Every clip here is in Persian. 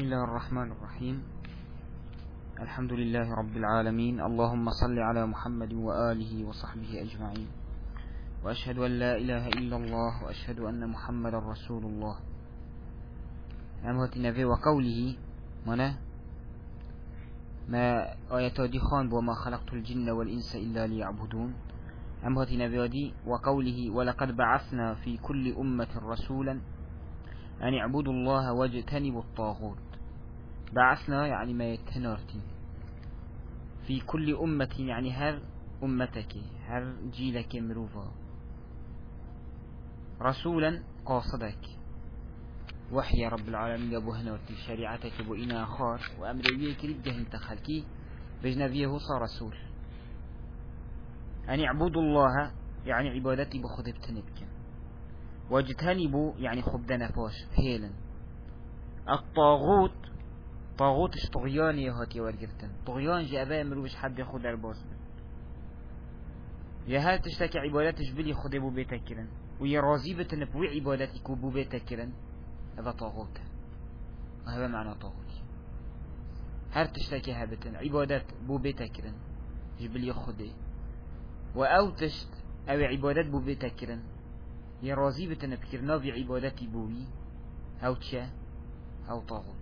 بسم الله الرحمن الرحيم. الحمد لله رب العالمين. اللهم صل على محمد وآله وصحبه أجمعين، وأشهد أن لا إله إلا الله وأشهد أن محمد رسول الله. أمهات النبي وقوله منا ما آيات دي خان وما خلقت الجن والإنس إلا ليعبدون. أمهات النبي دي وقوله ولقد بعثنا في كل أمة رسولا أن اعبدوا الله واجتنبوا الطاغوت. بعثنا يعني ما يتنارتي في كل أمة يعني هر أمتك هر جيلك مروفا رسولا قاصدك وحي رب العالمين أبو هنارتي شريعتك أبو إنا خار وأمريك رجه انتخلكي بجنبيه صار رسول. أن اعبدوا الله يعني عبادتي بخذ بتنبك، واجتنبوا يعني خبدنا فاش هيلا الطاغوت. طاغوتش طغيان يهاتي ورقرتن طغيان جابا مروش حد يخود الباس يا هل تشتكي عبادتش بلي خود ابو بيتكرن ويا راضي بتنبوي عبادتك ابو بيتكرن، هذا طاغوت. هذا معنى طاغوت. هل تشتكي هابتن عبادت بو بيتكرن جبلي خودي واو تشت او عبادت بو بيتكرن يا راضي بتنبكر نافي عبادتي بوي او تشا او طاغوت.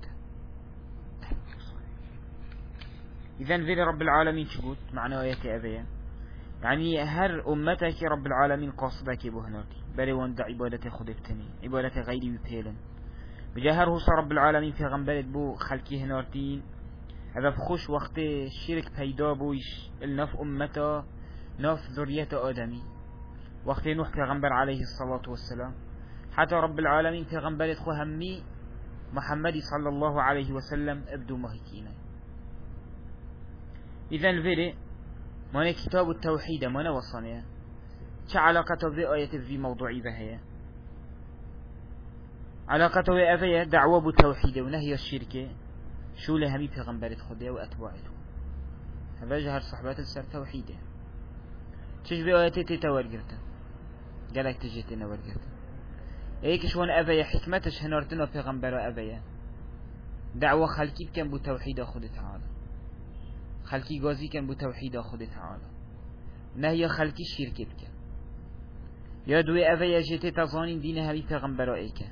إذن في رب العالمين شقوت معنى آيات أبيا يعني هر أمتك رب العالمين قاصدك بهناتي بل وند عبادة خدفتني عبادة غيري ببيلن بجاهره صار رب العالمين في غنبلد بو خلقي هنارتين. هذا بخوش وقت الشرك بيدا بويش النف أمته نف ذرية آدمي وقت نوح في غنبر عليه الصلاة والسلام حتى رب العالمين في غنبلد خو همي محمد صلى الله عليه وسلم ابدو مهيكينا. إذن فيري مانا كتاب التوحيد مانا وصانيا چه علاقته بآية في موضوعي بهيا؟ علاقته بآية دعوة بالتوحيد ونهي الشركة شو لهمي پیغمبرت خده وأتباعته. هذا جهر صحبات السر توحيده چش بآية تتورگرتن قالك تجيتنا ورگرتن ايكش وان آية حكمتش هنارتنا پیغمبر آية دعوة خلقي بكن بتوحيد خده تعالى خلقي غازي كان بتوحيد خود تعالى نهي خلقي شرك بك يا دوي أفيا جيتي تظانين دين هذه پیغمبرائك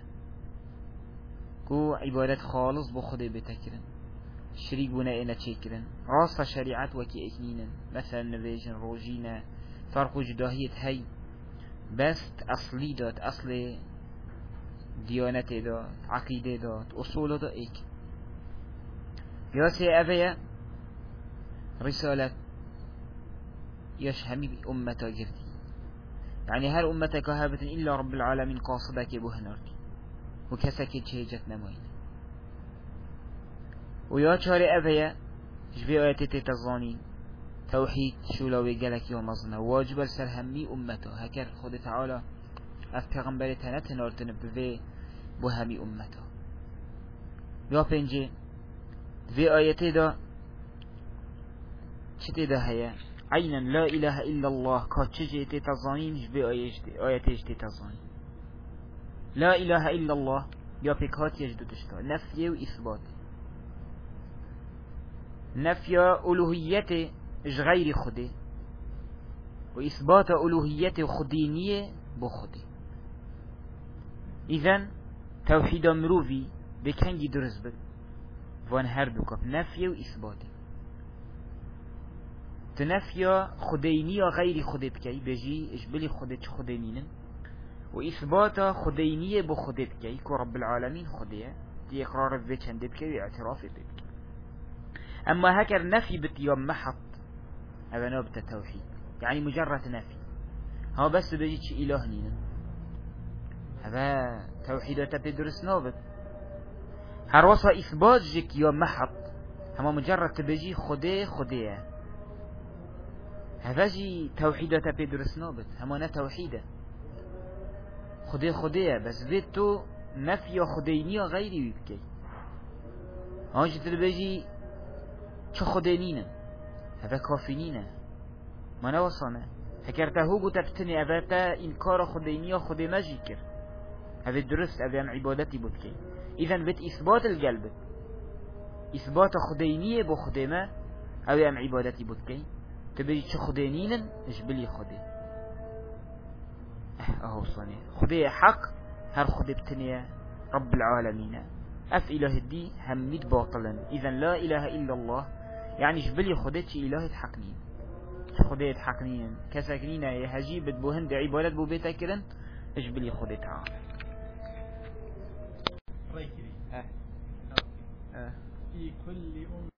كو عبادت خالص بخود بتكرن شريك بنائنا تشكرن راست شريعت وكي اكنينا مثلا نبيجن روجينا فرق جداهية هاي بس أصلي دات أصل ديانت دات عقيدة دات أصول دات ايك يا سي أفيا رسالة يشهمي بأمتا جرتي يعني هر أمتك هابة إلا رب العالمين قاصدك بهنارتي وكسك تشيجت نموين ويا شاري أبيا جبي آياتي تتظاني توحيد شولاوي قالك يوم أظنه واجب السرهمي أمتا هكذا خود تعالى أفتغنبري تنتنارتن بفي بهمي أمتا يا بنجي في آياتي دا چته ده هيا عينا لا إله إلا الله كاتشجي تتظانين جبي آياتي تتظانين لا إله إلا الله يا بكات يجدو تشتا نفي وإثبات. نفي ألوهيته غير خده وإثبات ألوهيته خدينية بخده. إذن توحيد مروفي بكنجي درز بك وان هر دوكب نفي وإثباته. تنفي خدينية غير خده بكي بجي اجبلي خده چه خدينين وإثبات خدينية بخده بكي كو رب العالمين خده دي اقرار في چند بكي واعتراف بكي. اما هكر نفي بتيوم محط هذا نوبة التوحيد يعني مجرد نفي هو بس بجي چه إله نين هذا توحيدة بدرس نوبة هروسا إثبات جيك يوم محط هما مجرد تبجي خده هذا جي توحيدة بيدرس نوبت همانا توحيدة خده بس بيتو نفي خدينية غيري بكي هاجي تلبجي چه خدينين هذا كافينين ما نوصانا هكرته قو تبتني أبتا إنكار خدينية خدي ماجيكر هذا درست أبيان عبادتي بكي إذن بيت إثبات القلب إثبات خدينية بو خديمة أو أم عبادتي بودكي تبي شو خدينين إجبلي خدي أهو صني خدي حق هر خدي بتنيا رب العالمين أف إله الدي هميد باطلا إذا لا إله إلا الله يعني إجبلي خديتش إله حقنين خديت حقنين كساكنين يهجيب بوهند عبادت بو بيتا كرن إجبلي خديتها في كل